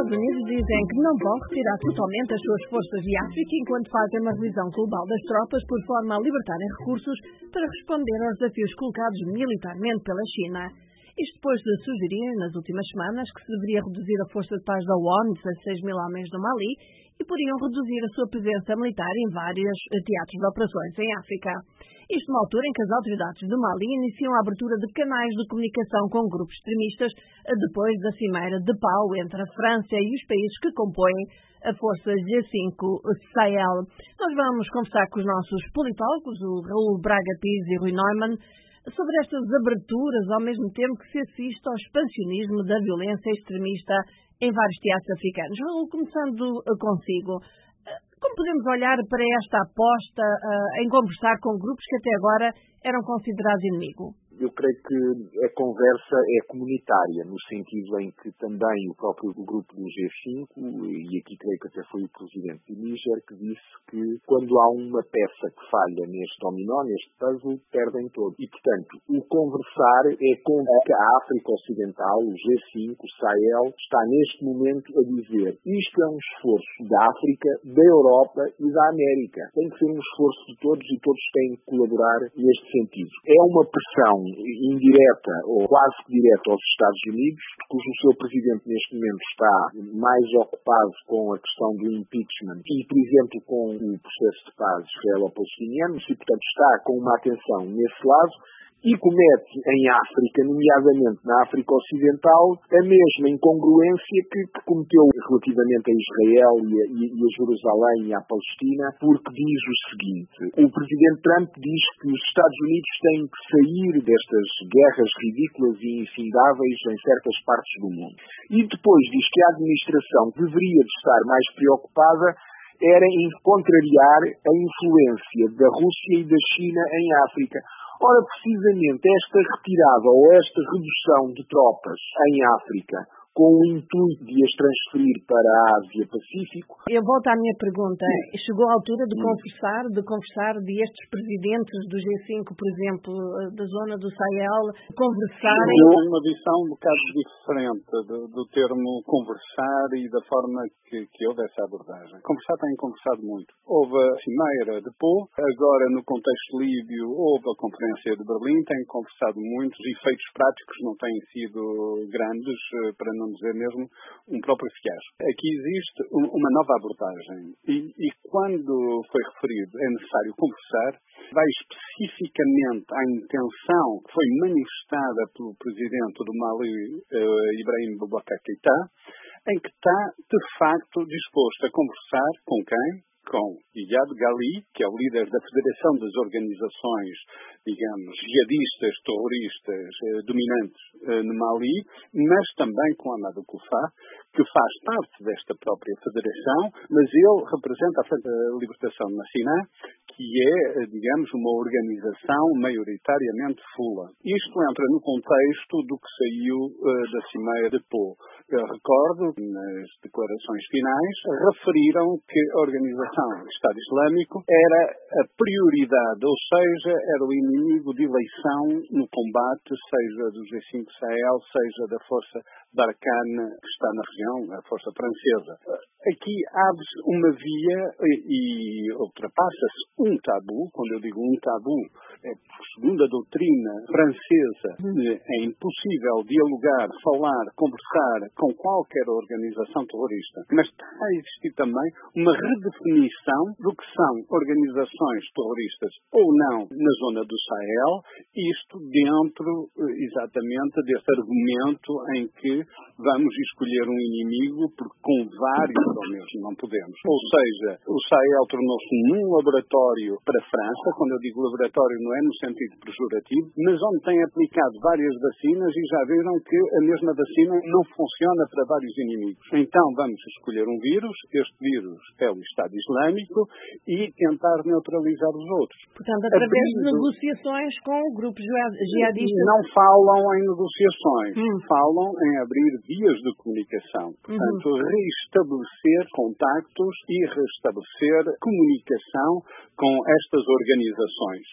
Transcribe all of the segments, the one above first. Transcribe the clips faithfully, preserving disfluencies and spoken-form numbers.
Estados Unidos dizem que não vão retirar totalmente as suas forças de África enquanto fazem uma revisão global das tropas por forma a libertarem recursos para responder aos desafios colocados militarmente pela China. Isto depois de sugerir nas últimas semanas que se deveria reduzir a força de paz da O N U de dezasseis mil homens no Mali e poderiam reduzir a sua presença militar em vários teatros de operações em África. Isto numa altura em que as autoridades do Mali iniciam a abertura de canais de comunicação com grupos extremistas depois da cimeira de pau entre a França e os países que compõem a Força G cinco Sahel. Nós vamos conversar com os nossos politólogos, o Raul Braga Pires e Rui Neumann, sobre estas aberturas, ao mesmo tempo que se assiste ao expansionismo da violência extremista em vários teatros africanos. Raul, começando consigo, como podemos olhar para esta aposta uh, em conversar com grupos que até agora eram considerados inimigo? Eu creio que a conversa é comunitária, no sentido em que também o próprio grupo do G cinco, e aqui creio que até foi o presidente do Níger, que disse que quando há uma peça que falha neste dominó, neste puzzle, perdem todo. E, portanto, o conversar é com que a África Ocidental, o G cinco, o Sahel, está neste momento a dizer isto é um esforço da África, da Europa e da América. Tem que ser um esforço de todos e todos têm que colaborar neste sentido. É uma pressão indireta ou quase que direta aos Estados Unidos, cujo seu presidente neste momento está mais ocupado com a questão do impeachment e, por exemplo, com o processo de paz israelo-palestiniano, e, portanto, está com uma atenção nesse lado, e comete em África, nomeadamente na África Ocidental, a mesma incongruência que, que cometeu relativamente a Israel e a, e a Jerusalém e à Palestina, porque diz o seguinte: o presidente Trump diz que os Estados Unidos têm que sair destas guerras ridículas e infindáveis em certas partes do mundo. E depois diz que a administração deveria de estar mais preocupada era em contrariar a influência da Rússia e da China em África. Ora, precisamente esta retirada ou esta redução de tropas em África, com o intuito de as transferir para a Ásia-Pacífico. Eu volto à minha pergunta. Chegou a altura de conversar, de conversar de estes presidentes do G cinco, por exemplo, da zona do Sahel, conversarem? Eu tenho uma visão um bocado diferente do, do termo conversar e da forma que, que houve essa abordagem. Conversar tem conversado muito. Houve a cimeira de Pau, agora no contexto líbio houve a conferência de Berlim, tem conversado muito, os efeitos práticos não têm sido grandes, para não dizer mesmo um próprio fiasco. Aqui existe uma nova abordagem e, e quando foi referido é necessário conversar, vai especificamente à intenção que foi manifestada pelo presidente do Mali, uh, Ibrahim Boubacar Keïta, em que está, de facto, disposto a conversar com quem? Com Iyad Ghali, que é o líder da Federação das Organizações, digamos, jihadistas, terroristas, eh, dominantes eh, no Mali, mas também com Amadou Koufa, que faz parte desta própria federação, mas ele representa a Frente da Libertação Nacional, que é, digamos, uma organização maioritariamente fula. Isto entra no contexto do que saiu uh, da Cimeira de Pau. Eu recordo, nas declarações finais, referiram que a organização Estado Islâmico era a prioridade, ou seja, era o inimigo de eleição no combate, seja do G cinco Sahel, seja da Força Barkhane, que está na região, a Força Francesa. Aqui abre-se uma via e, e ultrapassa-se um tabu. Quando eu digo um tabu, é porque, segundo a doutrina francesa, é impossível dialogar, falar, conversar com qualquer organização terrorista. Mas está a existir também uma redefinição do que são organizações terroristas ou não na zona do Sahel, isto dentro exatamente desse argumento em que vamos escolher um inimigo porque com vários ao mesmo não podemos. Ou seja, o Sahel tornou-se um laboratório para a França. Quando eu digo laboratório não é no sentido pejorativo, mas onde tem aplicado várias vacinas e já viram que a mesma vacina não funciona para vários inimigos. Então vamos escolher um vírus, este vírus é o Estado Islâmico, e tentar neutralizar os outros. Portanto, através Abrindo... de negociações com grupos jihadistas. Não falam em negociações, hum. falam em abrir vias de comunicação. Portanto, uhum. reestabelecer contactos e restabelecer comunicação com estas organizações que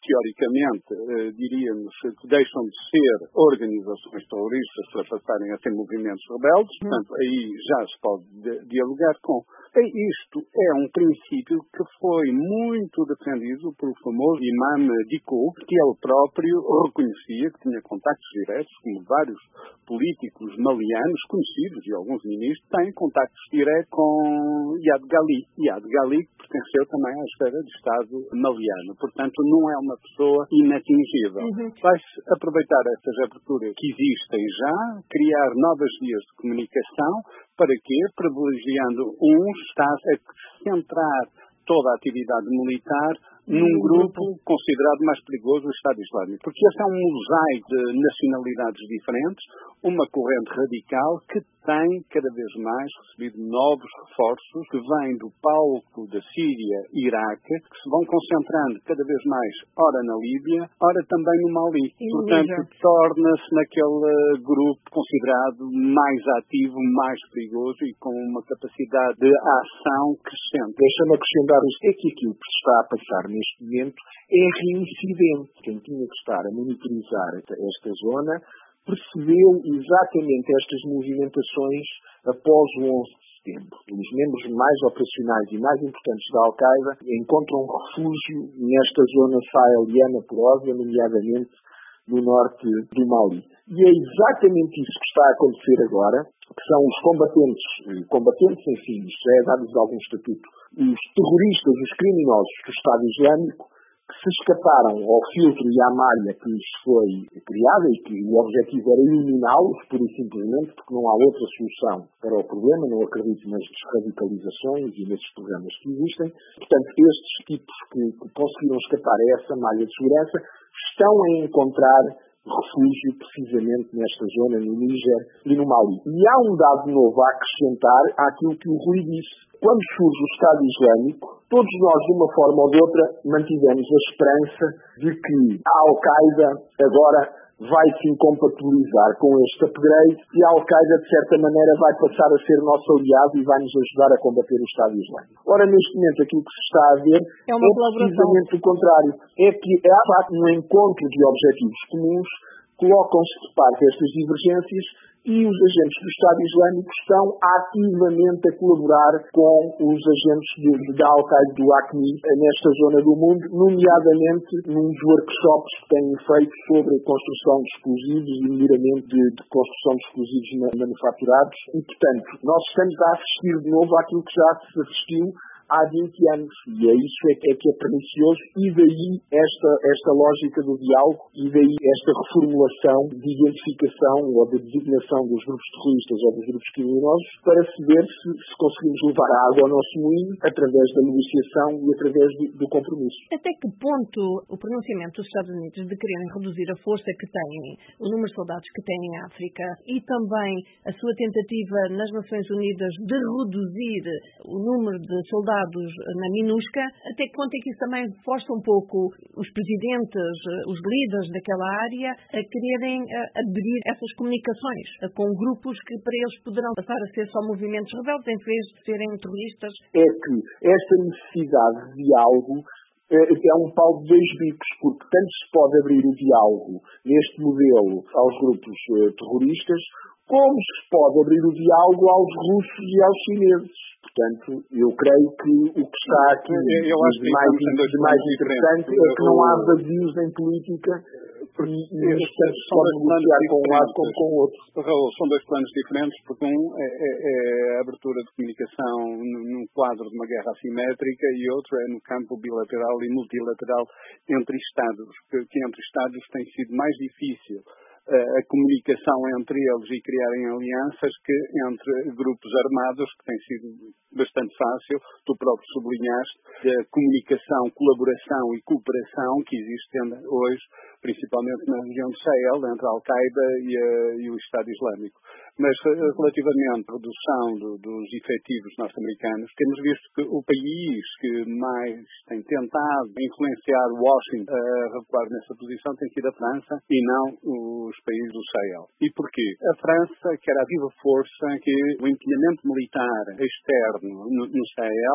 teoricamente, eh, diríamos que deixam de ser organizações terroristas para passarem a ser movimentos rebeldes, portanto, aí já se pode dialogar com. Isto é um princípio que foi muito defendido pelo famoso imam Dicko, que ele próprio reconhecia que tinha contactos diretos, como vários políticos malianos conhecidos e alguns ministros têm contactos diretos com Iyad Ghali. Iyad Ghali pertenceu também à esfera de Estado maliano, portanto não é uma pessoa inatingível. Uhum. Vai-se aproveitar essas aberturas que existem já, criar novas vias de comunicação. Para quê? Privilegiando uns, está a centrar toda a atividade militar num grupo considerado mais perigoso, o Estado Islâmico. Porque esse é um mosaico de nacionalidades diferentes, uma corrente radical que tem cada vez mais recebido novos reforços que vêm do palco da Síria e Iraque, que se vão concentrando cada vez mais, ora na Líbia, ora também no Mali. E Portanto, torna-se naquele grupo considerado mais ativo, mais perigoso e com uma capacidade de ação crescente. Deixa-me acrescentar isto. É que aquilo que se está a passar neste momento é reincidente. Quem tinha que estar a monitorizar esta zona percebeu exatamente estas movimentações após o onze de setembro. Os membros mais operacionais e mais importantes da Al-Qaeda encontram refúgio nesta zona saheliana porosa, nomeadamente no norte do Mali. E é exatamente isso que está a acontecer agora, que são os combatentes, combatentes, enfim, isto já é dado-lhes algum estatuto, os terroristas, os criminosos do Estado Islâmico, que se escaparam ao filtro e à malha que lhes foi criada e que o objetivo era eliminá-los, pura e simplesmente, porque não há outra solução para o problema, não acredito nas desradicalizações e nesses programas que existem. Portanto, estes tipos que, que conseguiram escapar a essa malha de segurança estão a encontrar refúgio precisamente nesta zona, no Níger e no Mali. E há um dado novo a acrescentar àquilo que o Rui disse. Quando surge o Estado Islâmico, todos nós, de uma forma ou de outra, mantivemos a esperança de que a Al-Qaeda agora vai se incompatibilizar com este upgrade e a Al-Qaeda, de certa maneira, vai passar a ser nosso aliado e vai nos ajudar a combater o Estado Islâmico. Ora, neste momento, aquilo que se está a ver é, uma é precisamente o contrário. É que há, de facto, um encontro de objetivos comuns, colocam-se de parte estas divergências e os agentes do Estado Islâmico estão ativamente a colaborar com os agentes de, de, da Al-Qaeda do AQMI nesta zona do mundo, nomeadamente nos workshops que têm feito sobre a construção de explosivos e melhoramento de, de construção de explosivos manufaturados. E, portanto, nós estamos a assistir de novo àquilo que já se assistiu há vinte anos, e é isso é que é, que é pernicioso, e daí esta, esta lógica do diálogo, e daí esta reformulação de identificação ou de designação dos grupos terroristas ou dos grupos criminosos, para se ver se, se conseguimos levar a água ao nosso moinho através da negociação e através do, do compromisso. Até que ponto o pronunciamento dos Estados Unidos de quererem reduzir a força que têm, o número de soldados que têm em África, e também a sua tentativa nas Nações Unidas de reduzir o número de soldados na MINUSCA, até que ponto é que isso também força um pouco os presidentes, os líderes daquela área a quererem abrir essas comunicações com grupos que para eles poderão passar a ser só movimentos rebeldes em vez de serem terroristas? É que esta necessidade de diálogo é um pau de dois bicos, porque tanto se pode abrir o diálogo neste modelo aos grupos terroristas, como se pode abrir o diálogo aos russos e aos chineses. Portanto, eu creio que o que está aqui eu acho de mais, de mais interessante é que não há vazios em política e, e portanto, se pode negociar com um lado como com o outro. Raul, são dois planos diferentes, porque um é, é, é a abertura de comunicação num quadro de uma guerra assimétrica e outro é no campo bilateral e multilateral entre Estados, que, que entre Estados tem sido mais difícil a comunicação entre eles e criarem alianças que entre grupos armados, que tem sido bastante fácil. Tu próprio sublinhaste a comunicação, colaboração e cooperação que existe hoje, principalmente na região do Sahel, entre a Al-Qaeda e, e o Estado Islâmico. Mas relativamente à redução do, dos efetivos norte-americanos, temos visto que o país que mais tem tentado influenciar Washington a recuar nessa posição tem sido a França e não os países do Sahel. E porquê? A França quer à viva força que o empenhamento militar externo no, no Sahel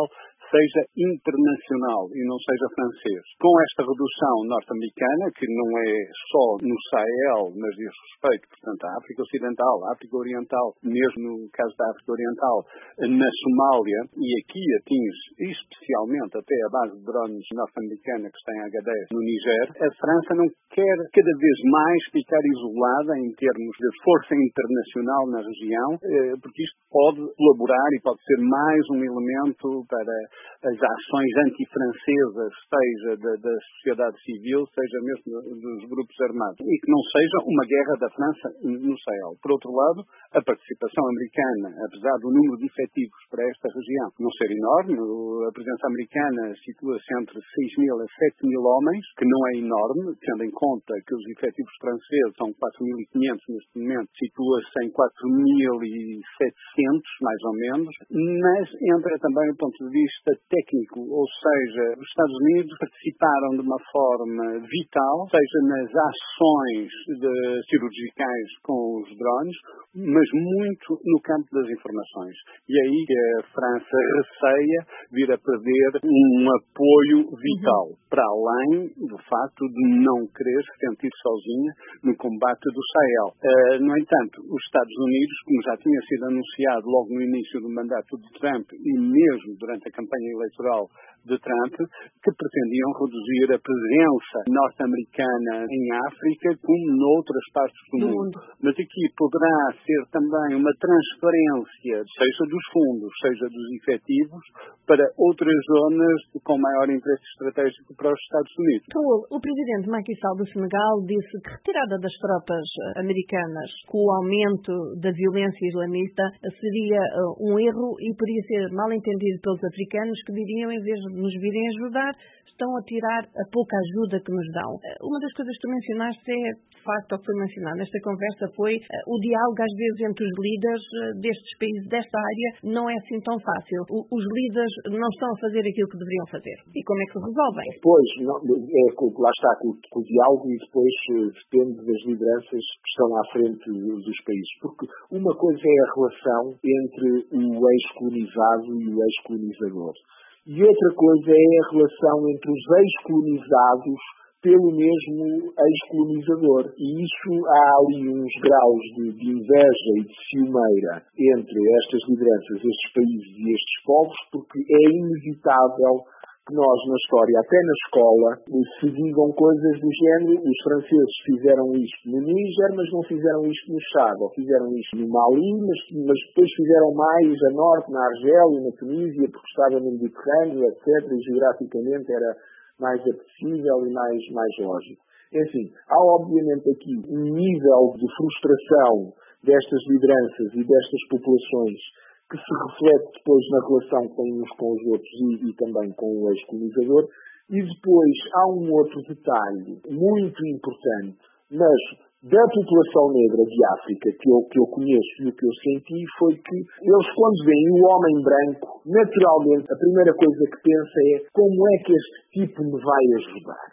seja internacional e não seja francês. Com esta redução norte-americana, que não é só no Sahel, mas diz respeito, portanto, à África Ocidental, à África Oriental, mesmo no caso da África Oriental, na Somália, e aqui atinge especialmente até a base de drones norte-americana que está em H dez no Níger, a França não quer cada vez mais ficar isolada em termos de força internacional na região, porque isto pode colaborar e pode ser mais um elemento para as ações antifrancesas, seja da, da sociedade civil, seja mesmo dos grupos armados, e que não seja uma guerra da França no Sahel. Por outro lado, a participação americana, apesar do número de efetivos para esta região não ser enorme, a presença americana situa-se entre seis mil a sete mil homens, que não é enorme, tendo em conta que os efetivos franceses são quatro mil e quinhentos neste momento, situa-se em quatro mil e setecentos, mais ou menos, mas entra também do ponto de vista técnico, ou seja, os Estados Unidos participaram de uma forma vital, seja nas ações de cirurgicais com os drones, mas muito no campo das informações. E aí a França receia vir a perder um apoio vital, uhum. para além do facto de não querer se sentir sozinha no combate do Sahel. Uh, no entanto, os Estados Unidos, como já tinha sido anunciado logo no início do mandato de Trump e mesmo durante a campanha eleitoral de Trump, que pretendiam reduzir a presença norte-americana em África como noutras partes do mundo. Mas aqui poderá ser também uma transferência, seja dos fundos, seja dos efetivos, para outras zonas com maior interesse estratégico para os Estados Unidos. Raul, o presidente Macky Sall do Senegal disse que a retirada das tropas americanas com o aumento da violência islamista seria um erro e poderia ser mal entendido pelos africanos, que diriam, em vez de nos virem ajudar, estão a tirar a pouca ajuda que nos dão. Uma das coisas que tu mencionaste é, de facto, o que foi mencionado nesta conversa foi o diálogo, às vezes, entre os líderes destes países, desta área, não é assim tão fácil. Os líderes não estão a fazer aquilo que deveriam fazer. E como é que o resolvem? Pois, não, é, lá está, com, com o diálogo, e depois depende das lideranças que estão à frente dos países. Porque uma coisa é a relação entre o ex-colonizado e o ex-colonizador. E outra coisa é a relação entre os ex-colonizados pelo mesmo ex-colonizador. E isso, há ali uns graus de, de inveja e de ciumeira entre estas lideranças, estes países e estes povos, porque é inevitável que nós, na história, até na escola, se digam coisas do género: os franceses fizeram isto no Níger, mas não fizeram isto no Chad, ou fizeram isto no Mali, mas, mas depois fizeram mais a norte, na Argélia, na Tunísia, porque estava no Mediterrâneo, etcétera, e geograficamente era mais apetecível e mais, mais lógico. Enfim, há obviamente aqui um nível de frustração destas lideranças e destas populações que se reflete depois na relação que têm uns com os outros e, e também com o ex-colonizador. E depois há um outro detalhe muito importante, mas da população negra de África que eu, que eu conheço e o que eu senti foi que eles, quando veem o homem branco, naturalmente a primeira coisa que pensa é: como é que este tipo me vai ajudar?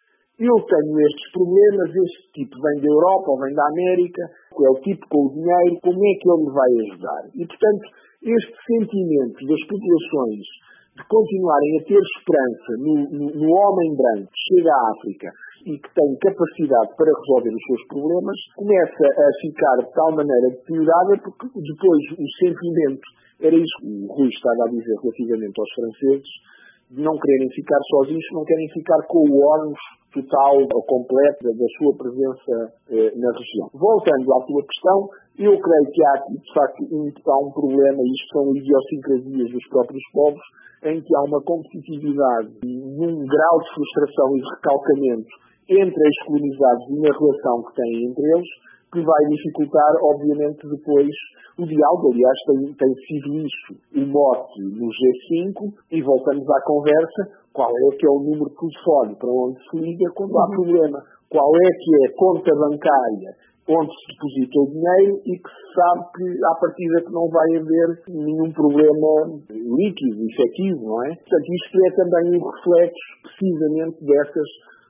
Eu tenho estes problemas, este tipo vem da Europa ou vem da América, é o tipo com o dinheiro, como é que ele me vai ajudar? E, portanto, este sentimento das populações de continuarem a ter esperança no, no, no homem branco que chega à África e que tem capacidade para resolver os seus problemas, começa a ficar de tal maneira deteriorada, porque depois o sentimento, era isso que o Rui estava a dizer relativamente aos franceses, de não quererem ficar sozinhos, não querem ficar com o ónus total ou completo da sua presença eh, na região. Voltando à tua questão, eu creio que há aqui, de facto, um, há um problema, e isto são idiosincrasias dos próprios povos, em que há uma competitividade e um grau de frustração e de recalcamento entre os colonizados e na relação que têm entre eles, que vai dificultar, obviamente, depois o diálogo. Aliás, tem, tem sido isso o mote no G cinco, e voltamos à conversa: qual é que é o número de telefone para onde se liga quando há problema? Qual é que é a conta bancária onde se deposita o dinheiro e que se sabe que, à partida, que não vai haver nenhum problema líquido, efetivo, não é? Portanto, isto é também um reflexo, precisamente, dessas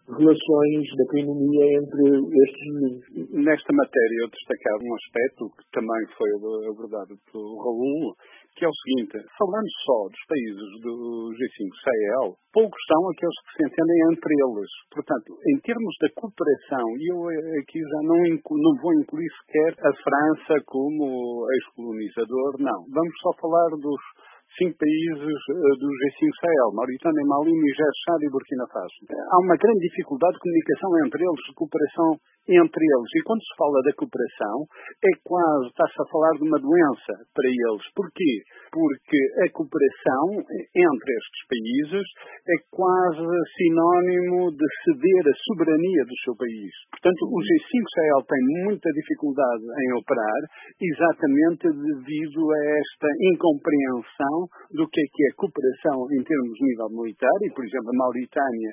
relações da economia entre estes vizinhos. Nesta matéria eu destacava um aspecto que também foi abordado pelo Raul, que é o seguinte: falando só dos países do G cinco Sahel, poucos são aqueles que se entendem entre eles. Portanto, em termos da cooperação, e eu aqui já não, inclu, não vou incluir sequer a França como ex-colonizador, não. Vamos só falar dos cinco países do G cinco Sahel: Mauritânia, Mali, Níger, Chad e Burkina Faso. Há uma grande dificuldade de comunicação entre eles, de cooperação entre eles. E quando se fala da cooperação, é quase, está-se a falar de uma doença para eles. Porquê? Porque a cooperação entre estes países é quase sinónimo de ceder a soberania do seu país. Portanto, o G cinco Sahel tem muita dificuldade em operar, exatamente devido a esta incompreensão do que é que é cooperação em termos de nível militar. E, por exemplo, a Mauritânia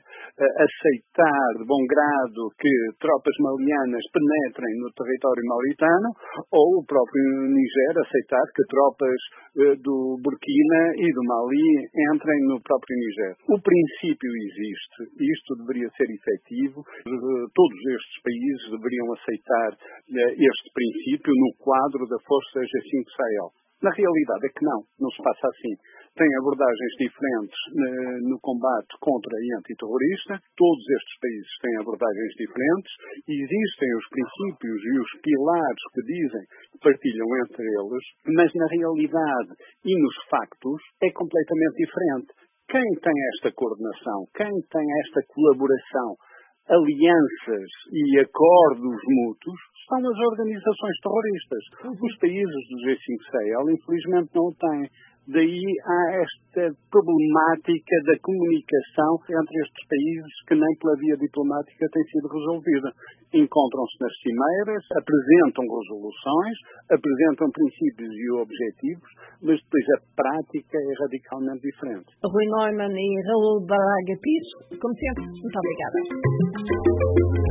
aceitar de bom grado que tropas malianas penetrem no território mauritano, ou o próprio Níger aceitar que tropas do Burkina e do Mali entrem no próprio Níger. O princípio existe, isto deveria ser efetivo, todos estes países deveriam aceitar este princípio no quadro da Força G cinco Sahel. Na realidade é que não, não se passa assim. Tem abordagens diferentes no combate contra e antiterrorista. Todos estes países têm abordagens diferentes. Existem os princípios e os pilares que dizem que partilham entre eles, mas na realidade e nos factos é completamente diferente. Quem tem esta coordenação, quem tem esta colaboração, alianças e acordos mútuos, são as organizações terroristas. Os países do G cinco Sahel, infelizmente, não o têm. Daí há esta problemática da comunicação entre estes países que nem pela via diplomática tem sido resolvida. Encontram-se nas cimeiras, apresentam resoluções, apresentam princípios e objetivos, mas depois a prática é radicalmente diferente. Rui Neumann e Raul Braga Pires, como sempre, muito obrigada.